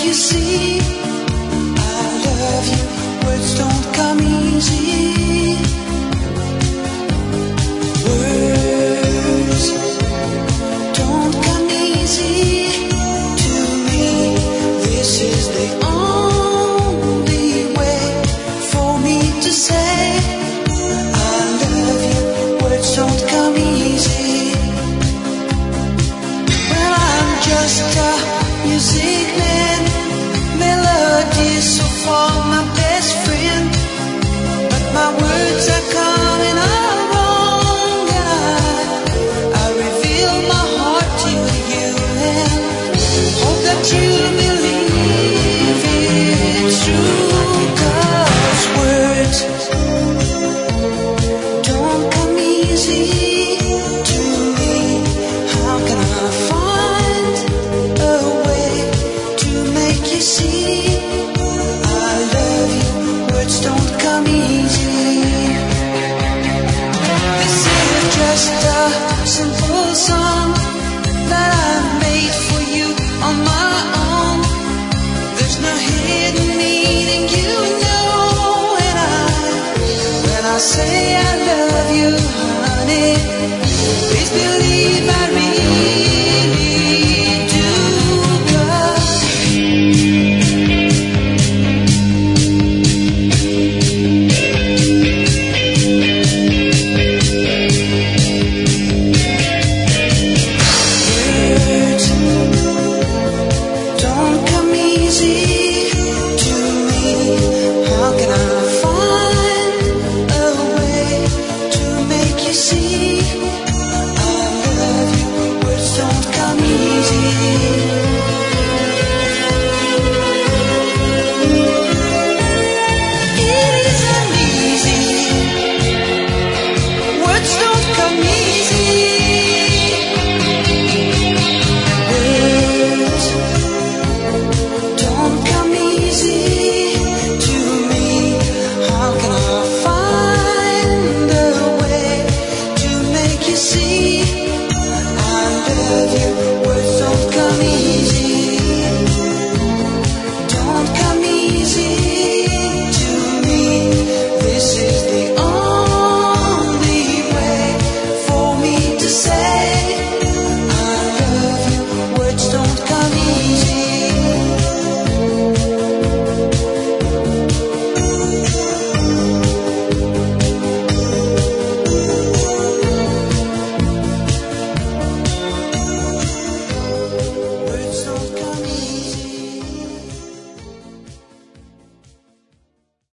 you see I love you. Words don't come easy. Words don't come easy to me. This is the only way for me to say I love you. Words don't come easy. Well, I'm just a music man, melodies so far my best friend, but my words are coming out wrong, and I reveal my heart to you and hope that you believe it's true, 'cause words don't come easy to me. How can I find a way to make you see I love you? Words don't come easy. This is just a simple song that I made for you on my own. There's no hidden meaning, you know, and when I say I love you, honey, please believe I really